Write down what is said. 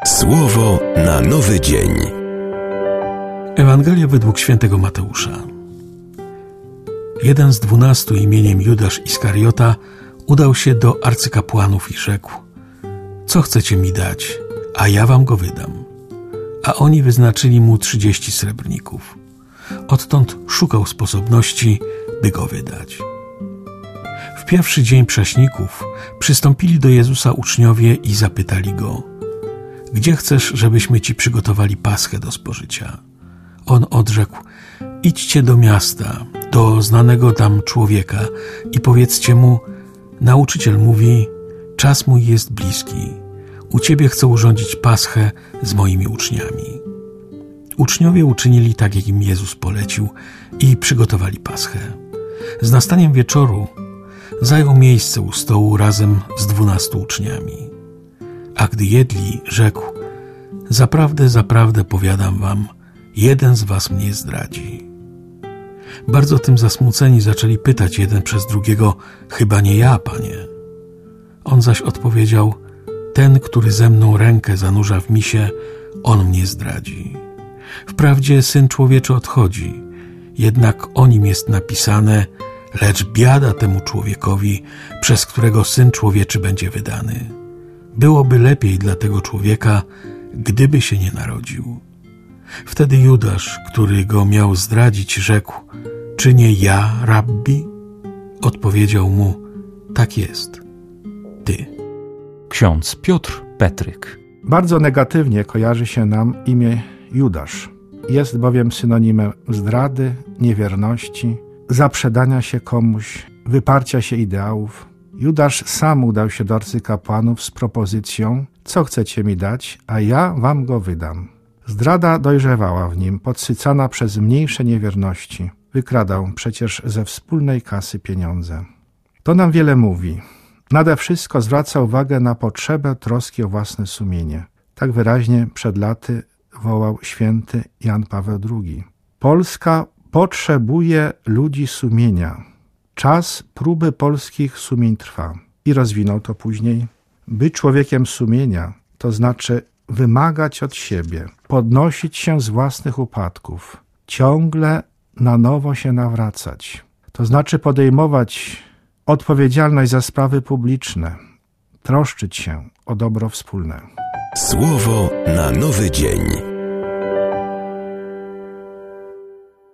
Słowo na nowy dzień. Ewangelia według świętego Mateusza. Jeden z 12 imieniem Judasz Iskariota udał się do arcykapłanów i rzekł: co chcecie mi dać, a ja wam go wydam. A oni wyznaczyli mu 30 srebrników. Odtąd szukał sposobności, by go wydać. W pierwszy dzień prześników przystąpili do Jezusa uczniowie i zapytali go: gdzie chcesz, żebyśmy ci przygotowali paschę do spożycia? On odrzekł: idźcie do miasta, do znanego tam człowieka i powiedzcie mu: nauczyciel mówi, czas mój jest bliski. U ciebie chcę urządzić paschę z moimi uczniami. Uczniowie uczynili tak, jak im Jezus polecił i przygotowali paschę. Z nastaniem wieczoru zajął miejsce u stołu razem z 12 uczniami. A gdy jedli, rzekł: zaprawdę, zaprawdę powiadam wam, jeden z was mnie zdradzi. Bardzo tym zasmuceni zaczęli pytać jeden przez drugiego: chyba nie ja, Panie? On zaś odpowiedział: ten, który ze mną rękę zanurza w misie, on mnie zdradzi. Wprawdzie Syn Człowieczy odchodzi, jednak o nim jest napisane: lecz biada temu człowiekowi, przez którego Syn Człowieczy będzie wydany. Byłoby lepiej dla tego człowieka, gdyby się nie narodził. Wtedy Judasz, który go miał zdradzić, rzekł: czy nie ja, Rabbi? Odpowiedział mu: tak jest, ty. Ksiądz Piotr Petryk. Bardzo negatywnie kojarzy się nam imię Judasz. Jest bowiem synonimem zdrady, niewierności, zaprzedania się komuś, wyparcia się ideałów. Judasz sam udał się do arcykapłanów z propozycją: co chcecie mi dać, a ja wam go wydam. Zdrada dojrzewała w nim, podsycana przez mniejsze niewierności. Wykradał przecież ze wspólnej kasy pieniądze. To nam wiele mówi. Nade wszystko zwraca uwagę na potrzebę troski o własne sumienie. Tak wyraźnie przed laty wołał święty Jan Paweł II. Polska potrzebuje ludzi sumienia. Czas próby polskich sumień trwa. I rozwinął to później. Być człowiekiem sumienia to znaczy wymagać od siebie, podnosić się z własnych upadków, ciągle na nowo się nawracać. To znaczy podejmować odpowiedzialność za sprawy publiczne, troszczyć się o dobro wspólne. Słowo na nowy dzień.